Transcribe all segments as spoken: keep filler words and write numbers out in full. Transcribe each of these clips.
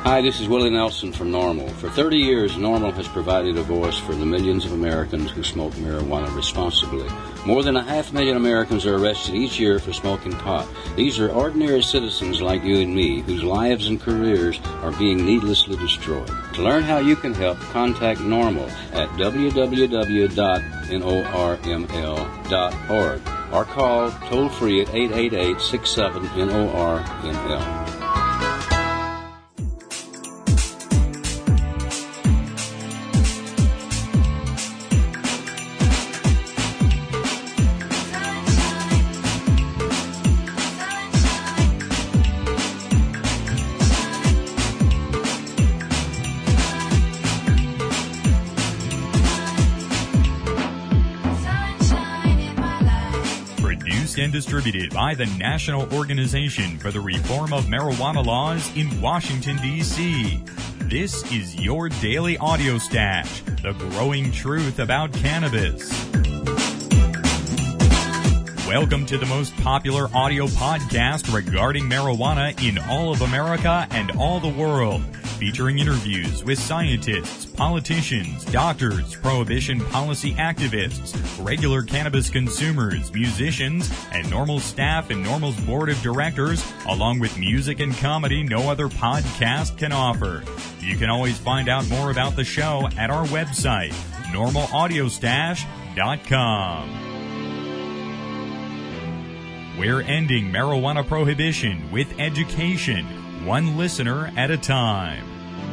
Hi, this is Willie Nelson from NORML. For thirty years, NORML has provided a voice for the millions of Americans who smoke marijuana responsibly. More than a half million Americans are arrested each year for smoking pot. These are ordinary citizens like you and me, whose lives and careers are being needlessly destroyed. To learn how you can help, contact NORML at w w w dot norml dot org or call toll-free at eight eight eight, six seven, N O R M L. And distributed by the National Organization for the Reform of Marijuana Laws in Washington, D C This is your daily audio stash, the growing truth about cannabis. Welcome to the most popular audio podcast regarding marijuana in all of America and all the world, featuring interviews with scientists, politicians, doctors, prohibition policy activists, regular cannabis consumers, musicians, and NORML staff and NORML's board of directors, along with music and comedy no other podcast can offer. You can always find out more about the show at our website, normal audio stash dot com. We're ending marijuana prohibition with education, one listener at a time.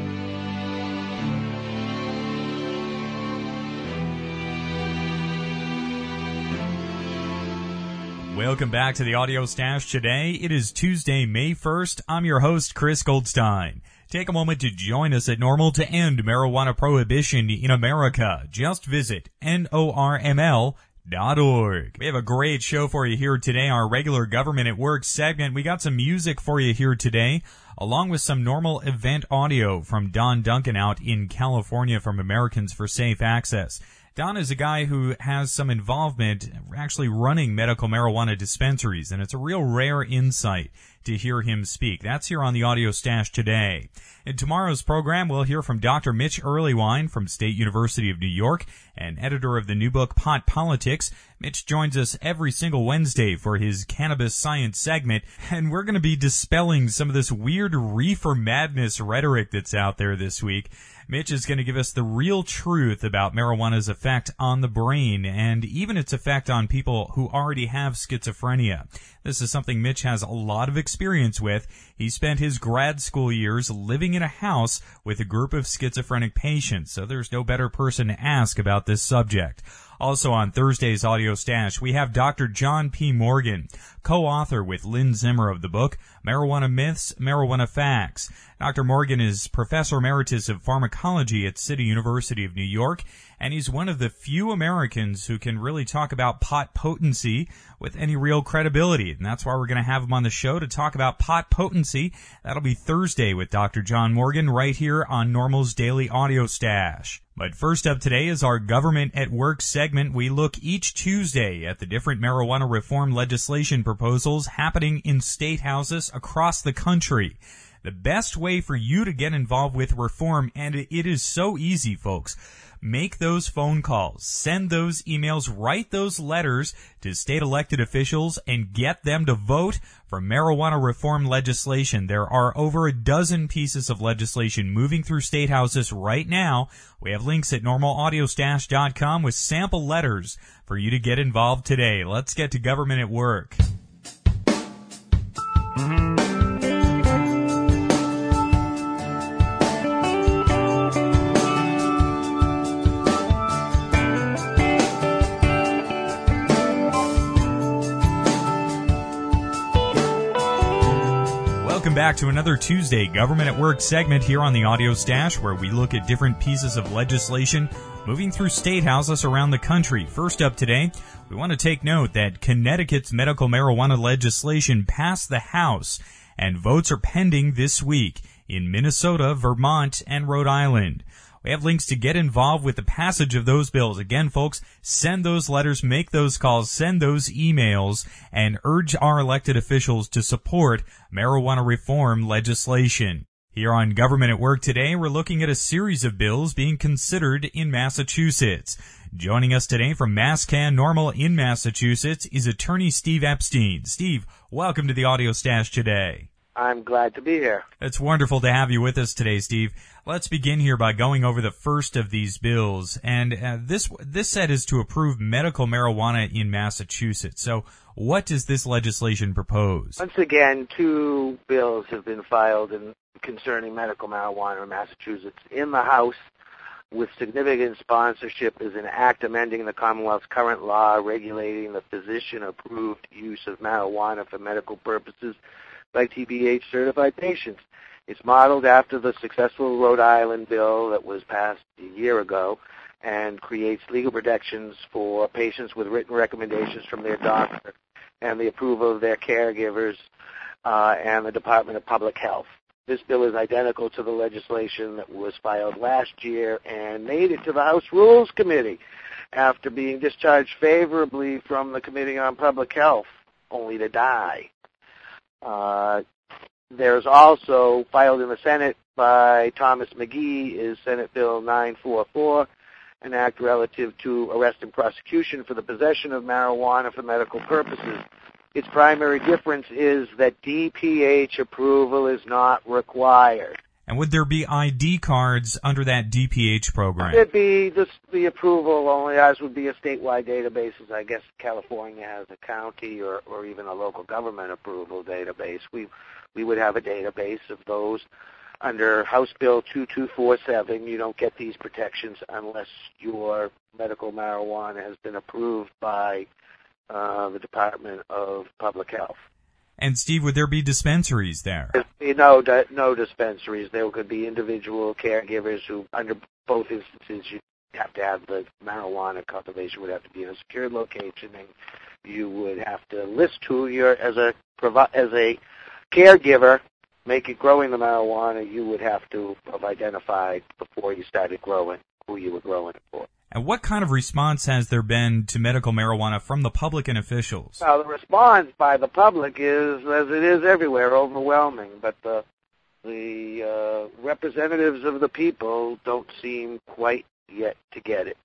Welcome back to the Audio Stash today. It is Tuesday, May first. I'm your host, Chris Goldstein. Take a moment to join us at NORML to end marijuana prohibition in America. Just visit N O R M L dot org. We have a great show for you here today, our regular Government at Work segment. We got some music for you here today, along with some NORML event audio from Don Duncan out in California from Americans for Safe Access. Don is a guy who has some involvement actually running medical marijuana dispensaries, and it's a real rare insight to hear him speak. That's here on the Audio Stash today. In tomorrow's program, we'll hear from Doctor Mitch Earleywine from State University of New York and editor of the new book Pot Politics. Mitch joins us every single Wednesday for his cannabis science segment, and we're going to be dispelling some of this weird reefer madness rhetoric that's out there this week. Mitch is going to give us the real truth about marijuana's effect on the brain and even its effect on people who already have schizophrenia. This is something Mitch has a lot of experience with. He spent his grad school years living in a house with a group of schizophrenic patients, so there's no better person to ask about this subject. Also on Thursday's Audio Stash, we have Doctor John P. Morgan, co-author with Lynn Zimmer of the book Marijuana Myths, Marijuana Facts. Doctor Morgan is Professor Emeritus of Pharmacology at City University of New York, and he's one of the few Americans who can really talk about pot potency with any real credibility. And that's why we're going to have him on the show to talk about pot potency. That'll be Thursday with Doctor John Morgan right here on NORML's Daily Audio Stash. But first up today is our Government at Work segment. We look each Tuesday at the different marijuana reform legislation proposals happening in state houses across the country. The best way for you to get involved with reform, and it is so easy, folks. Make those phone calls, send those emails, write those letters to state elected officials, and get them to vote for marijuana reform legislation. There are over a dozen pieces of legislation moving through state houses right now. We have links at normal audio stash dot com with sample letters for you to get involved today. Let's get to Government at Work. Welcome back to another Tuesday Government at Work segment here on the Audio Stash, where we look at different pieces of legislation moving through state houses around the country. First up today, we want to take note that Connecticut's medical marijuana legislation passed the House, and votes are pending this week in Minnesota, Vermont, and Rhode Island. We have links to get involved with the passage of those bills. Again, folks, send those letters, make those calls, send those emails, and urge our elected officials to support marijuana reform legislation. Here on Government at Work today, we're looking at a series of bills being considered in Massachusetts. Joining us today from MassCan NORML in Massachusetts is attorney Steve Epstein. Steve, welcome to the Audio Stash today. I'm glad to be here. It's wonderful to have you with us today, Steve. Let's begin here by going over the first of these bills. And uh, this this set is to approve medical marijuana in Massachusetts. So what does this legislation propose? Once again, two bills have been filed in, concerning medical marijuana in Massachusetts. In the House, with significant sponsorship, is an act amending the Commonwealth's current law regulating the physician-approved use of marijuana for medical purposes by T B H certified patients. It's modeled after the successful Rhode Island bill that was passed a year ago and creates legal protections for patients with written recommendations from their doctor and the approval of their caregivers uh, and the Department of Public Health. This bill is identical to the legislation that was filed last year and made it to the House Rules Committee after being discharged favorably from the Committee on Public Health, only to die. Uh, there's also, filed in the Senate by Thomas McGee, is Senate Bill nine forty-four, an act relative to arrest and prosecution for the possession of marijuana for medical purposes. Its primary difference is that D P H approval is not required. And would there be I D cards under that D P H program? It'd be the, the approval only. Ours would be a statewide database. I guess California has a county or, or even a local government approval database. We we would have a database of those. Under House Bill two two four seven, you don't get these protections unless your medical marijuana has been approved by uh, the Department of Public Health. And Steve, would there be dispensaries there? No, no dispensaries. There could be individual caregivers who, under both instances, you have to have the marijuana cultivation would have to be in a secured location, and you would have to list who you're as a as a caregiver. Make it growing the marijuana. You would have to have identified before you started growing who you were growing it for. And what kind of response has there been to medical marijuana from the public and officials? Well, the response by the public is, as it is everywhere, overwhelming. But the the uh, representatives of the people don't seem quite yet to get it.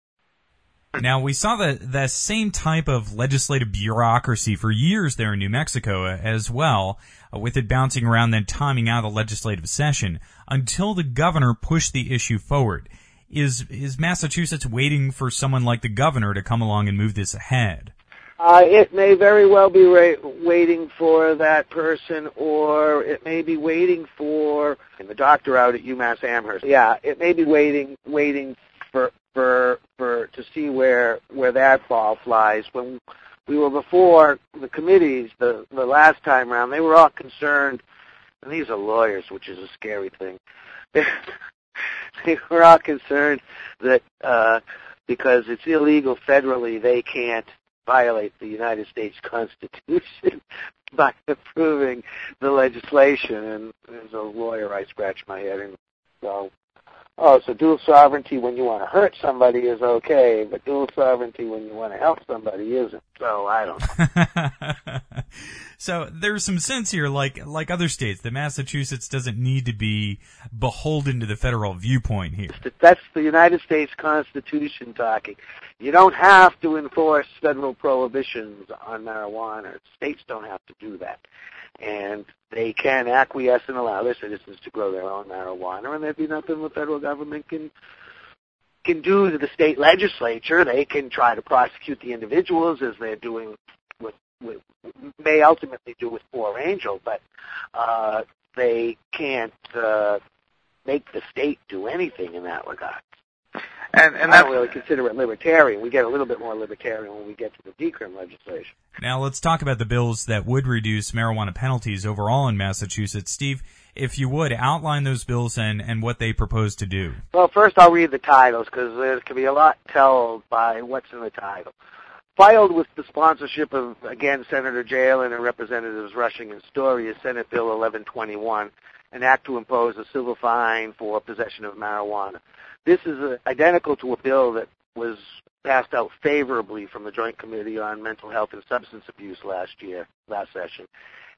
Now, we saw the, the same type of legislative bureaucracy for years there in New Mexico as well, uh, with it bouncing around then timing out the legislative session until the governor pushed the issue forward. Is is Massachusetts waiting for someone like the governor to come along and move this ahead? Uh, it may very well be ra- waiting for that person, or it may be waiting for and the doctor out at UMass Amherst. Yeah, it may be waiting waiting for for for to see where where that ball flies. When we were before the committees the the last time around, they were all concerned, and these are lawyers, which is a scary thing. They were all concerned that uh, because it's illegal federally, they can't violate the United States Constitution by approving the legislation. And as a lawyer, I scratch my head and go, oh, so dual sovereignty when you want to hurt somebody is okay, but dual sovereignty when you want to help somebody isn't. So I don't know. So there's some sense here, like like other states, that Massachusetts doesn't need to be beholden to the federal viewpoint here. That's the United States Constitution talking. You don't have to enforce federal prohibitions on marijuana. States don't have to do that. And they can acquiesce and allow their citizens to grow their own marijuana, and there'd be nothing the federal government can can do to the state legislature. They can try to prosecute the individuals, as they're doing with, with may ultimately do with Poor Angel, but uh, they can't uh, make the state do anything in that regard. And, and I that's, don't really consider it libertarian. We get a little bit more libertarian when we get to the decrim legislation. Now let's talk about the bills that would reduce marijuana penalties overall in Massachusetts. Steve, if you would, outline those bills and, and what they propose to do. Well, first I'll read the titles, because there can be a lot told by what's in the title. Filed with the sponsorship of, again, Senator Jalen and Representatives Rushing and Story is Senate Bill eleven twenty-one, an act to impose a civil fine for possession of marijuana. This is uh, identical to a bill that was passed out favorably from the Joint Committee on Mental Health and Substance Abuse last year, last session.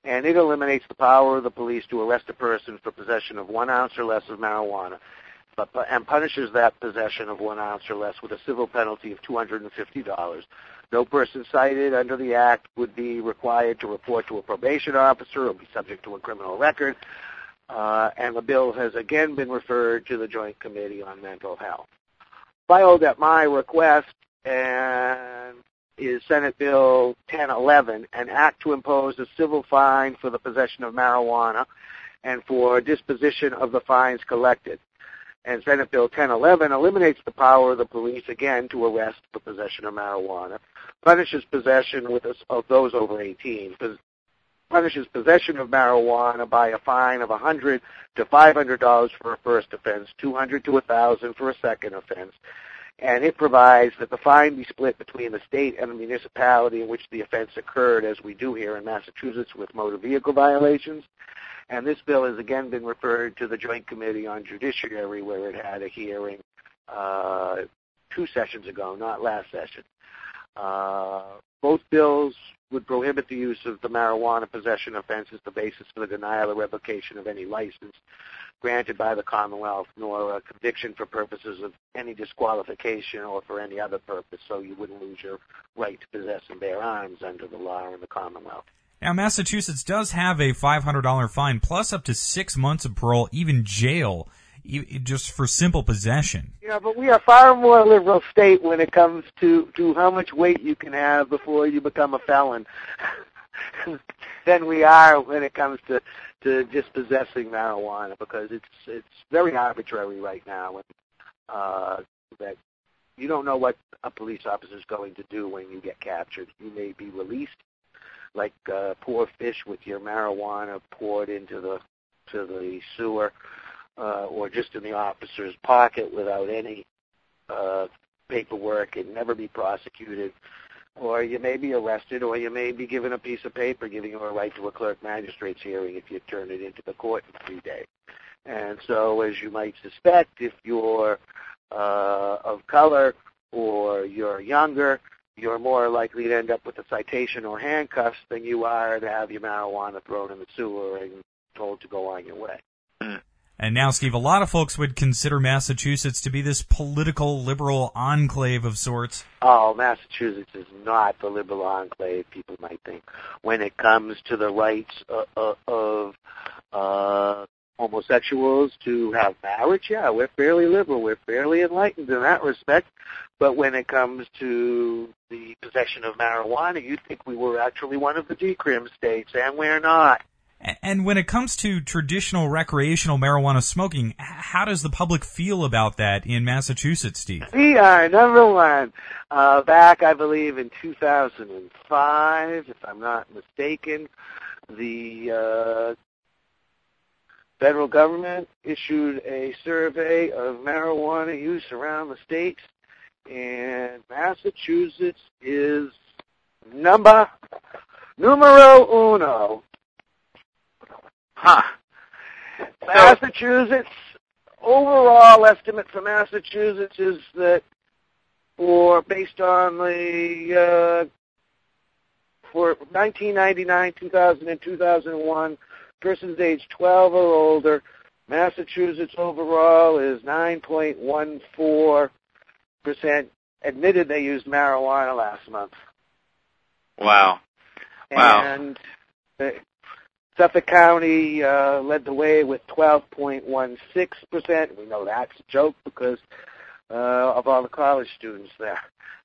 and it eliminates the power of the police to arrest a person for possession of one ounce or less of marijuana, but, and punishes that possession of one ounce or less with a civil penalty of two hundred fifty dollars. No person cited under the Act would be required to report to a probation officer or be subject to a criminal record, uh, and the bill has again been referred to the Joint Committee on Mental Health. Filed at my request and is Senate Bill ten eleven, an act to impose a civil fine for the possession of marijuana and for disposition of the fines collected. And Senate Bill ten eleven eliminates the power of the police, again, to arrest for possession of marijuana, punishes possession with us, of those over eighteen, punishes possession of marijuana by a fine of one hundred to five hundred dollars for a first offense, two hundred to one thousand for a second offense, and it provides that the fine be split between the state and the municipality in which the offense occurred, as we do here in Massachusetts with motor vehicle violations. And this bill has again been referred to the Joint Committee on Judiciary, where it had a hearing uh, two sessions ago, not last session. Uh, both bills would prohibit the use of the marijuana possession offense as the basis for the denial or revocation of any license granted by the Commonwealth, nor a conviction for purposes of any disqualification or for any other purpose, so you wouldn't lose your right to possess and bear arms under the law in the Commonwealth. Now, Massachusetts does have a five hundred dollars fine plus up to six months of parole, even jail, just for simple possession. Yeah, but we are far more liberal state when it comes to, to how much weight you can have before you become a felon than we are when it comes to, to just possessing marijuana, because it's it's very arbitrary right now, and uh, that you don't know what a police officer is going to do when you get captured. You may be released like uh, poor fish with your marijuana poured into the to the sewer, uh, or just in the officer's pocket without any uh, paperwork and never be prosecuted. Or you may be arrested, or you may be given a piece of paper giving you a right to a clerk magistrate's hearing if you turn it into the court in three days. And so, as you might suspect, if you're uh, of color or you're younger, you're more likely to end up with a citation or handcuffs than you are to have your marijuana thrown in the sewer and told to go on your way. And now, Steve, a lot of folks would consider Massachusetts to be this political liberal enclave of sorts. Oh, Massachusetts is not the liberal enclave people might think. When it comes to the rights of, of uh, homosexuals to have marriage, yeah, we're fairly liberal. We're fairly enlightened in that respect. But when it comes to the possession of marijuana, you'd think we were actually one of the decrim states, and we're not. And when it comes to traditional recreational marijuana smoking, how does the public feel about that in Massachusetts, Steve? We are number one. Uh, back, I believe, in two thousand five, if I'm not mistaken, the uh, federal government issued a survey of marijuana use around the state, and Massachusetts is number numero uno. Huh. Massachusetts, overall estimate for Massachusetts is that for, based on the, uh, for nineteen ninety-nine, two thousand, and two thousand one, persons age twelve or older, Massachusetts overall is nine point one four percent admitted they used marijuana last month. Wow. Wow. And uh, Suffolk County uh, led the way with twelve point one six percent. We know that's a joke because uh, of all the college students there.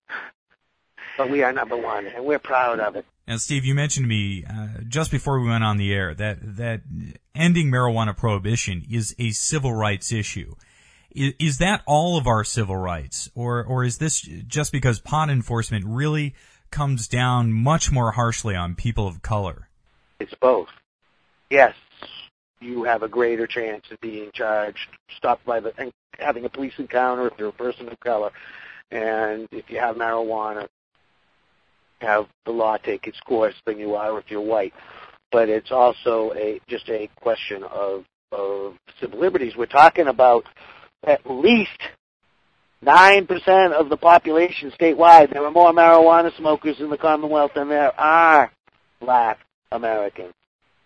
But we are number one, and we're proud of it. And Steve, you mentioned to me uh, just before we went on the air that, that ending marijuana prohibition is a civil rights issue. Is, is that all of our civil rights, or or is this just because pot enforcement really comes down much more harshly on people of color? It's both. Yes, you have a greater chance of being charged, stopped by the, and having a police encounter if you're a person of color, and if you have marijuana, have the law take its course than you are if you're white. But it's also a just a question of, of civil liberties. We're talking about at least nine percent of the population statewide. There are more marijuana smokers in the Commonwealth than there are black Americans.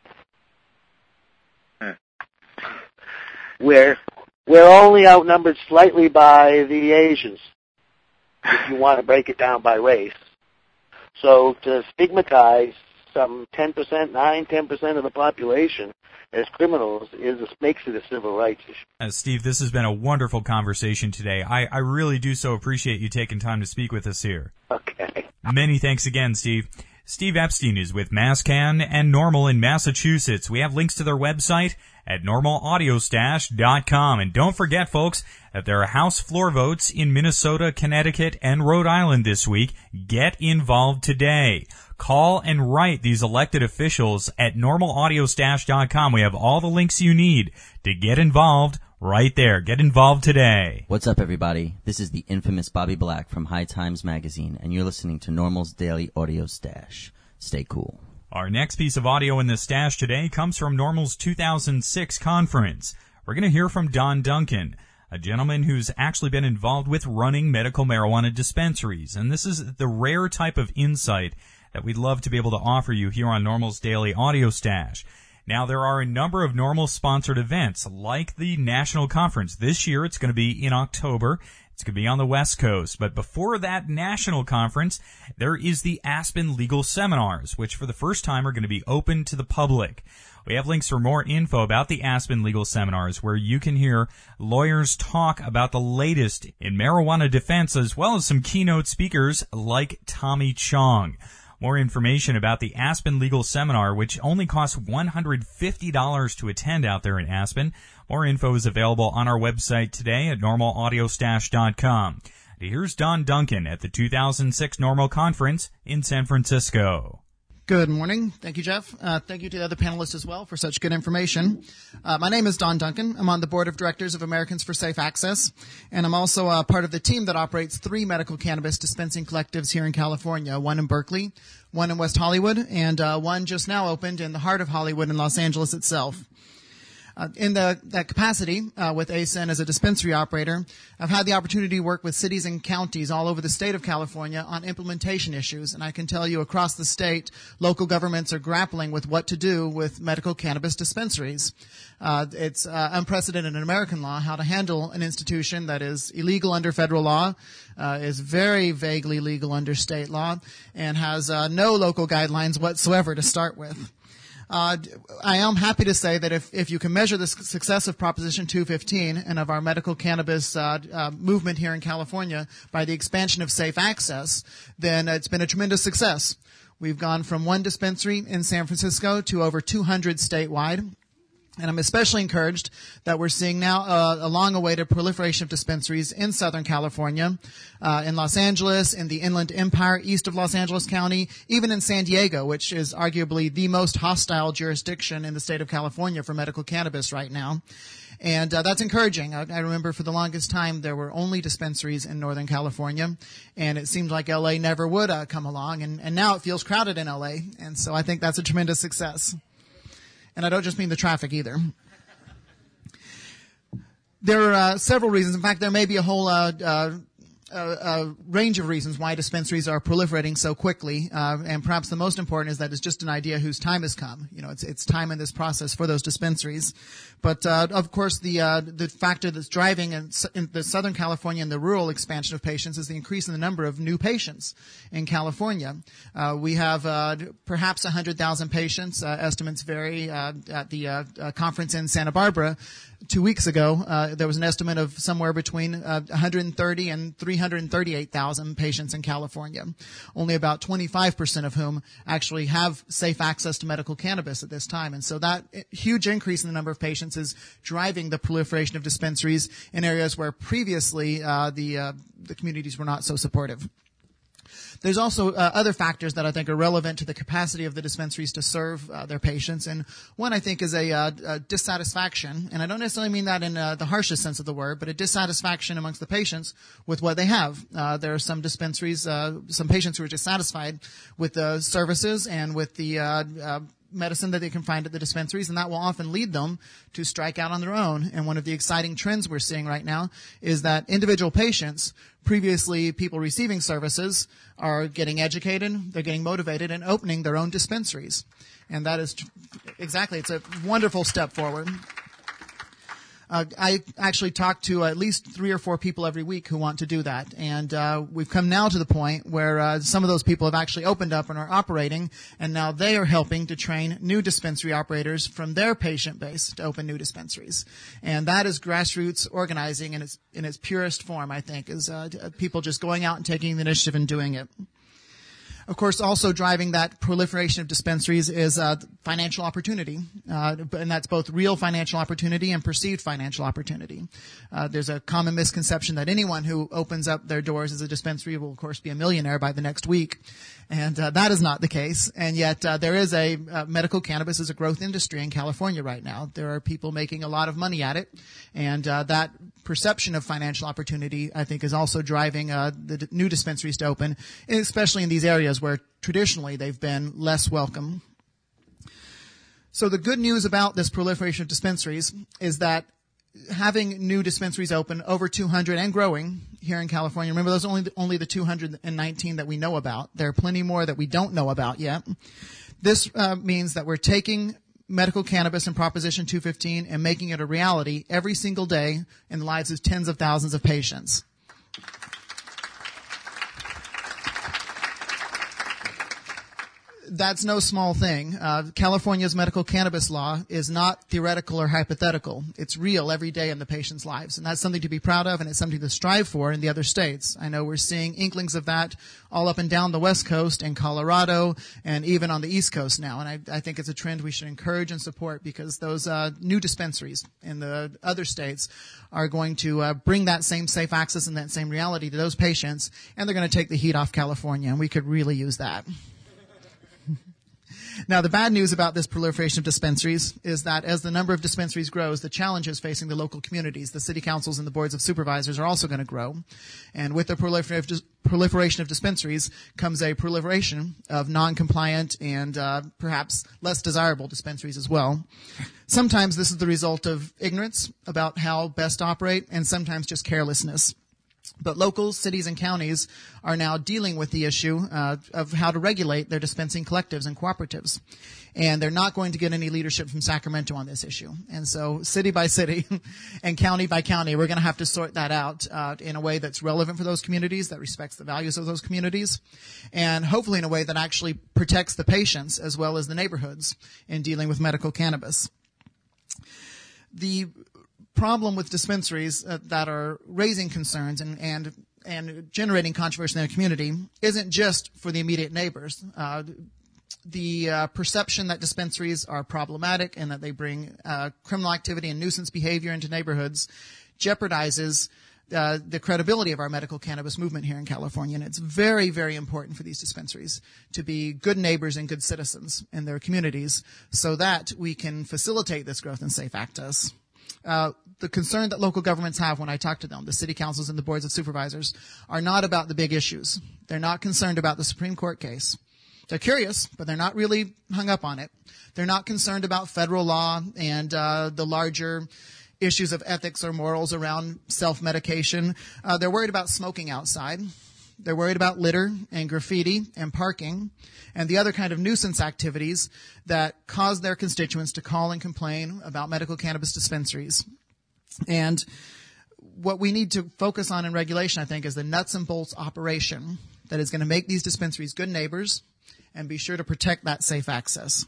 we're we're only outnumbered slightly by the Asians, if you want to break it down by race. So to stigmatize some ten percent, nine, ten percent of the population as criminals is makes it a civil rights issue. Uh, Steve, this has been a wonderful conversation today. I, I really do so appreciate you taking time to speak with us here. Okay. Many thanks again, Steve. Steve Epstein is with MassCan and Normal in Massachusetts. We have links to their website at normal audio stash dot com. And don't forget, folks, that there are House floor votes in Minnesota, Connecticut, and Rhode Island this week. Get involved today. Call and write these elected officials at normal audio stash dot com. We have all the links you need to get involved right there. Get involved today. What's up, everybody? This is the infamous Bobby Black from High Times Magazine, and you're listening to Normal's Daily Audio Stash. Stay cool. Our next piece of audio in the stash today comes from Normal's two thousand six conference. We're going to hear from Don Duncan, a gentleman who's actually been involved with running medical marijuana dispensaries. And this is the rare type of insight that we'd love to be able to offer you here on Normal's Daily Audio Stash. Now, there are a number of Normal-sponsored events, like the National Conference. This year, it's going to be in October. It's going to be on the West Coast. But before that National Conference, there is the Aspen Legal Seminars, which for the first time are going to be open to the public. We have links for more info about the Aspen Legal Seminars, where you can hear lawyers talk about the latest in marijuana defense, as well as some keynote speakers like Tommy Chong. More information about the Aspen Legal Seminar, which only costs one hundred fifty dollars to attend out there in Aspen. More info is available on our website today at normal audio stash dot com. Here's Don Duncan at the two thousand six Normal Conference in San Francisco. Good morning. Thank you, Jeff. Uh, thank you to the other panelists as well for such good information. Uh, my name is Don Duncan. I'm on the board of directors of Americans for Safe Access, and I'm also uh, part of the team that operates three medical cannabis dispensing collectives here in California, one in Berkeley, one in West Hollywood, and uh, one just now opened in the heart of Hollywood in Los Angeles itself. Uh, in the, that capacity, uh, with A S I N as a dispensary operator, I've had the opportunity to work with cities and counties all over the state of California on implementation issues. And I can tell you across the state, local governments are grappling with what to do with medical cannabis dispensaries. Uh, it's uh, unprecedented in American law how to handle an institution that is illegal under federal law, uh, is very vaguely legal under state law, and has uh, no local guidelines whatsoever to start with. Uh, I am happy to say that if, if you can measure the success of Proposition two fifteen and of our medical cannabis uh, uh, movement here in California by the expansion of safe access, then it's been a tremendous success. We've gone from one dispensary in San Francisco to over two hundred statewide. And I'm especially encouraged that we're seeing now uh, a long-awaited proliferation of dispensaries in Southern California, uh, in Los Angeles, in the Inland Empire east of Los Angeles County, even in San Diego, which is arguably the most hostile jurisdiction in the state of California for medical cannabis right now. And uh, that's encouraging. I, I remember for the longest time there were only dispensaries in Northern California, and it seemed like L A never would uh, come along, and, and now it feels crowded in L A, and so I think that's a tremendous success. And I don't just mean the traffic either. There are uh, several reasons. In fact, there may be a whole uh, uh, uh, uh, range of reasons why dispensaries are proliferating so quickly. Uh, and perhaps the most important is that it's just an idea whose time has come. You know, it's it's time in this process for those dispensaries. But uh, of course, the uh, the factor that's driving in, in the Southern California and the rural expansion of patients is the increase in the number of new patients in California. Uh, we have uh, perhaps one hundred thousand patients. Uh, estimates vary. Uh, at the uh, uh, conference in Santa Barbara two weeks ago, uh, there was an estimate of somewhere between uh, one hundred thirty and three hundred thirty-eight thousand patients in California. Only about twenty-five percent of whom actually have safe access to medical cannabis at this time. And so that huge increase in the number of patients is driving the proliferation of dispensaries in areas where previously uh, the uh, the communities were not so supportive. There's also uh, other factors that I think are relevant to the capacity of the dispensaries to serve uh, their patients, and one I think is a, uh, a dissatisfaction, and I don't necessarily mean that in uh, the harshest sense of the word, but a dissatisfaction amongst the patients with what they have. Uh, there are some dispensaries, uh, some patients who are dissatisfied with the services and with the uh, uh, medicine that they can find at the dispensaries, and that will often lead them to strike out on their own. And one of the exciting trends we're seeing right now is that individual patients, previously people receiving services, are getting educated, they're getting motivated, and opening their own dispensaries. And that is tr- exactly, it's a wonderful step forward. Uh, I actually talk to at least three or four people every week who want to do that. And uh, we've come now to the point where uh, some of those people have actually opened up and are operating, and now they are helping to train new dispensary operators from their patient base to open new dispensaries. And that is grassroots organizing in its in its purest form, I think, is uh, people just going out and taking the initiative and doing it. Of course, also driving that proliferation of dispensaries is uh, financial opportunity, uh, and that's both real financial opportunity and perceived financial opportunity. Uh, there's a common misconception that anyone who opens up their doors as a dispensary will, of course, be a millionaire by the next week, and uh, that is not the case. And yet, uh, there is a uh, medical cannabis is a growth industry in California right now. There are people making a lot of money at it, and uh, that perception of financial opportunity, I think, is also driving uh, the d- new dispensaries to open, especially in these areas where traditionally they've been less welcome. So the good news about this proliferation of dispensaries is that having new dispensaries open, over two hundred and growing here in California. Remember, those are only the, only the two hundred nineteen that we know about. There are plenty more that we don't know about yet. This uh, means that we're taking medical cannabis and Proposition two fifteen and making it a reality every single day in the lives of tens of thousands of patients. That's no small thing. Uh, California's medical cannabis law is not theoretical or hypothetical. It's real every day in the patient's lives. And that's something to be proud of, and it's something to strive for in the other states. I know we're seeing inklings of that all up and down the West Coast and Colorado and even on the East Coast now. And I, I think it's a trend we should encourage and support, because those uh, new dispensaries in the other states are going to uh, bring that same safe access and that same reality to those patients, and they're going to take the heat off California, and we could really use that. Now, the bad news about this proliferation of dispensaries is that as the number of dispensaries grows, the challenges facing the local communities, the city councils and the boards of supervisors, are also going to grow. And with the proliferation of dispensaries comes a proliferation of non-compliant and uh, perhaps less desirable dispensaries as well. Sometimes this is the result of ignorance about how best to operate, and sometimes just carelessness. But locals, cities, and counties are now dealing with the issue uh, of how to regulate their dispensing collectives and cooperatives. And they're not going to get any leadership from Sacramento on this issue. And so city by city and county by county, we're going to have to sort that out uh, in a way that's relevant for those communities, that respects the values of those communities, and hopefully in a way that actually protects the patients as well as the neighborhoods in dealing with medical cannabis. The problem with dispensaries uh, that are raising concerns and, and and generating controversy in the community isn't just for the immediate neighbors. Uh, the uh, perception that dispensaries are problematic and that they bring uh, criminal activity and nuisance behavior into neighborhoods jeopardizes uh, the credibility of our medical cannabis movement here in California. And it's very, very important for these dispensaries to be good neighbors and good citizens in their communities so that we can facilitate this growth and safe access. Uh, the concern that local governments have when I talk to them, the city councils and the boards of supervisors, are not about the big issues. They're not concerned about the Supreme Court case. They're curious, but they're not really hung up on it. They're not concerned about federal law and uh, the larger issues of ethics or morals around self-medication. Uh, they're worried about smoking outside. They're worried about litter and graffiti and parking and the other kind of nuisance activities that cause their constituents to call and complain about medical cannabis dispensaries. And what we need to focus on in regulation, I think, is the nuts and bolts operation that is going to make these dispensaries good neighbors and be sure to protect that safe access.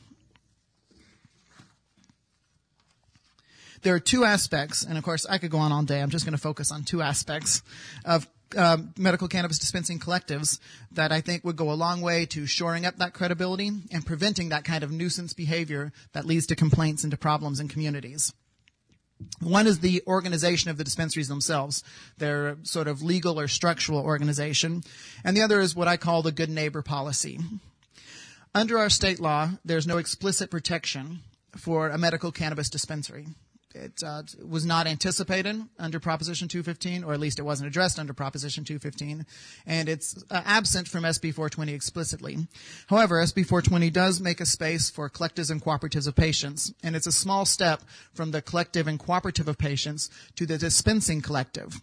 There are two aspects, and of course I could go on all day. I'm just going to focus on two aspects of Uh, medical cannabis dispensing collectives that I think would go a long way to shoring up that credibility and preventing that kind of nuisance behavior that leads to complaints and to problems in communities. One is the organization of the dispensaries themselves, their sort of legal or structural organization, and the other is what I call the good neighbor policy. Under our state law, there's no explicit protection for a medical cannabis dispensary. It uh, was not anticipated under Proposition two fifteen, or at least it wasn't addressed under Proposition two fifteen, and it's uh, absent from S B four twenty explicitly. However, S B four twenty does make a space for collectives and cooperatives of patients, and it's a small step from the collective and cooperative of patients to the dispensing collective,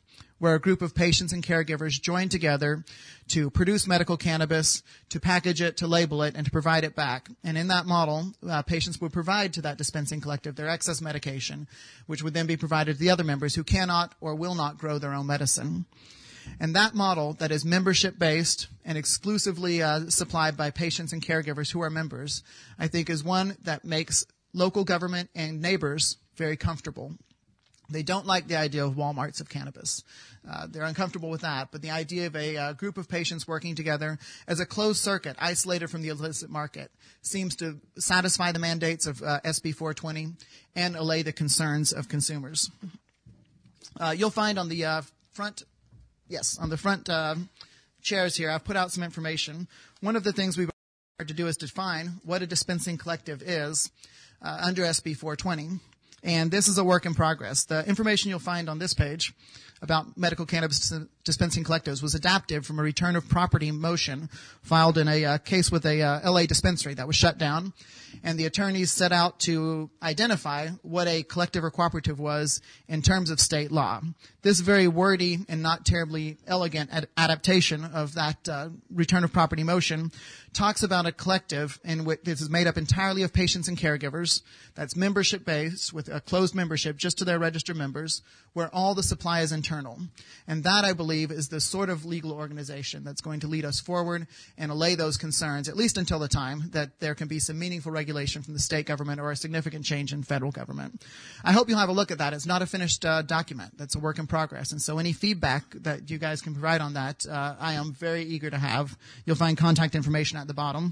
where a group of patients and caregivers join together to produce medical cannabis, to package it, to label it, and to provide it back. And in that model, uh, patients would provide to that dispensing collective their excess medication, which would then be provided to the other members who cannot or will not grow their own medicine. And that model that is membership-based and exclusively uh, supplied by patients and caregivers who are members, I think is one that makes local government and neighbors very comfortable. They don't like the idea of Walmarts of cannabis. Uh, they're uncomfortable with that. But the idea of a uh, group of patients working together as a closed circuit, isolated from the illicit market, seems to satisfy the mandates of uh, S B four twenty and allay the concerns of consumers. Uh, you'll find on the uh, front, yes, on the front uh, chairs here, I've put out some information. One of the things we've to do is define what a dispensing collective is uh, under S B four twenty. And this is a work in progress. The information you'll find on this page about medical cannabis dispensing collectives was adapted from a return of property motion filed in a uh, case with a uh, L A dispensary that was shut down. And the attorneys set out to identify what a collective or cooperative was in terms of state law. This very wordy and not terribly elegant ad- adaptation of that uh, return of property motion talks about a collective in which this is made up entirely of patients and caregivers. That's membership-based with a closed membership just to their registered members, where all the supply is internal. And that, I believe, is the sort of legal organization that's going to lead us forward and allay those concerns, at least until the time that there can be some meaningful regulation from the state government or a significant change in federal government. I hope you'll have a look at that. It's not a finished uh, document. That's a work in progress. And so any feedback that you guys can provide on that, uh, I am very eager to have. You'll find contact information at the bottom.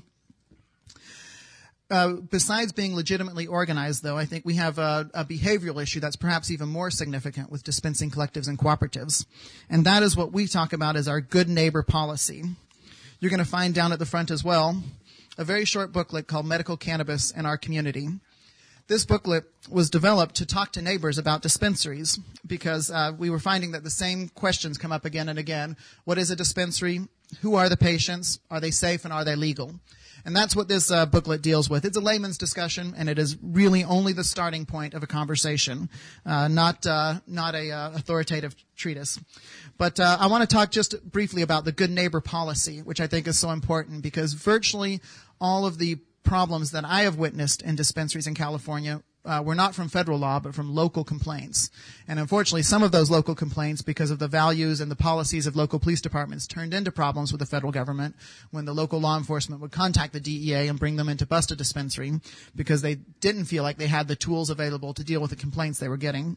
Uh, besides being legitimately organized, though, I think we have a, a behavioral issue that's perhaps even more significant with dispensing collectives and cooperatives. And that is what we talk about as our good neighbor policy. You're going to find down at the front as well a very short booklet called Medical Cannabis in Our Community. This booklet was developed to talk to neighbors about dispensaries because uh, we were finding that the same questions come up again and again. What is a dispensary? Who are the patients? Are they safe and are they legal? And that's what this uh, booklet deals with. It's a layman's discussion, and it is really only the starting point of a conversation, uh, not uh, not a uh, authoritative treatise. But uh, I want to talk just briefly about the good neighbor policy, which I think is so important because virtually all of the problems that I have witnessed in dispensaries in California Uh, were not from federal law, but from local complaints. And unfortunately, some of those local complaints, because of the values and the policies of local police departments, turned into problems with the federal government when the local law enforcement would contact the D E A and bring them in to bust a dispensary because they didn't feel like they had the tools available to deal with the complaints they were getting.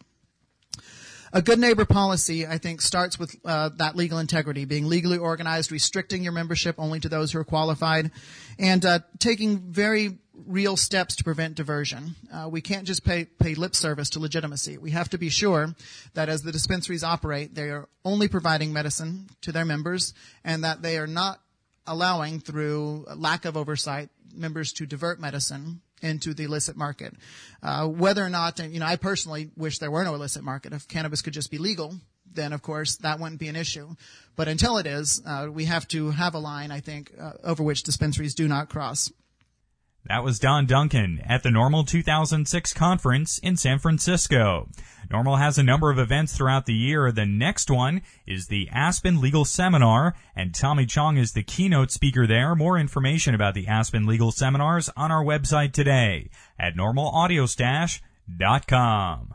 A good neighbor policy, I think, starts with uh, that legal integrity, being legally organized, restricting your membership only to those who are qualified, and uh, taking very real steps to prevent diversion. Uh, we can't just pay, pay lip service to legitimacy. We have to be sure that as the dispensaries operate, they are only providing medicine to their members and that they are not allowing, through lack of oversight, members to divert medicine into the illicit market. Uh, whether or not, you know, I personally wish there were no illicit market. If cannabis could just be legal, then of course that wouldn't be an issue. But until it is, uh, we have to have a line, I think, uh, over which dispensaries do not cross. That was Don Duncan at the Normal two thousand six conference in San Francisco. Normal has a number of events throughout the year. The next one is the Aspen Legal Seminar, and Tommy Chong is the keynote speaker there. More information about the Aspen Legal Seminars on our website today at normal audio stash dot com.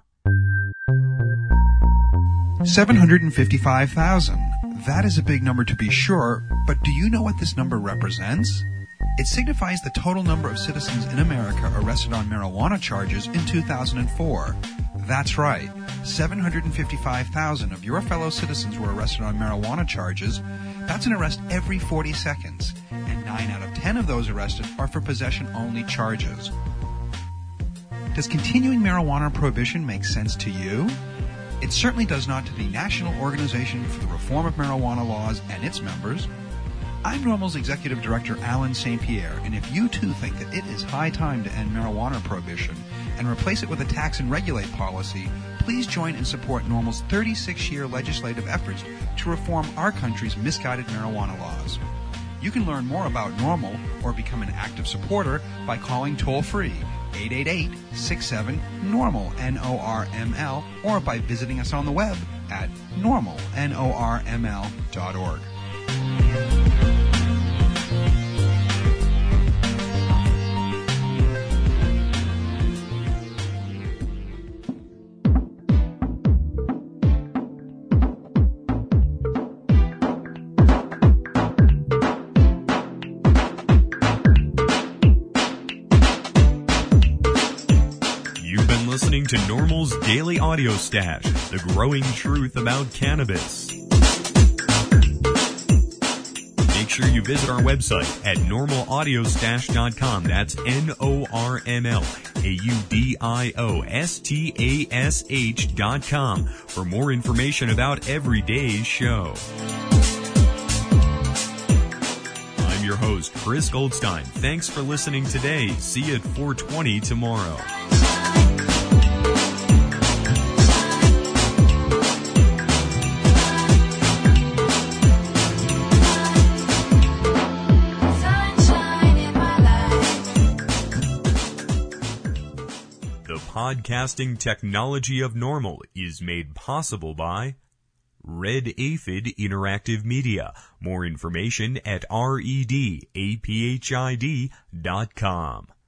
seven hundred fifty-five thousand. That is a big number to be sure, but do you know what this number represents? It signifies the total number of citizens in America arrested on marijuana charges in two thousand four. That's right. seven hundred fifty-five thousand of your fellow citizens were arrested on marijuana charges. That's an arrest every forty seconds. And nine out of ten of those arrested are for possession-only charges. Does continuing marijuana prohibition make sense to you? It certainly does not to the National Organization for the Reform of Marijuana Laws and its members. I'm Normal's Executive Director, Alan Saint Pierre, and if you too think that it is high time to end marijuana prohibition and replace it with a tax and regulate policy, please join and support Normal's thirty-six year legislative efforts to reform our country's misguided marijuana laws. You can learn more about Normal or become an active supporter by calling toll-free eight eight eight, six seven, normal, N O R M L, or by visiting us on the web at normal, N O R M L dot org. Listening to Normal's Daily Audio Stash, the growing truth about cannabis. Make sure you visit our website at normal audio stash dot com. That's N O R M L A U D I O S T A S H dot com for more information about every day's show. I'm your host, Chris Goldstein. Thanks for listening today. See you at four twenty tomorrow. Podcasting technology of Normal is made possible by Red Aphid Interactive Media. More information at red aphid dot com.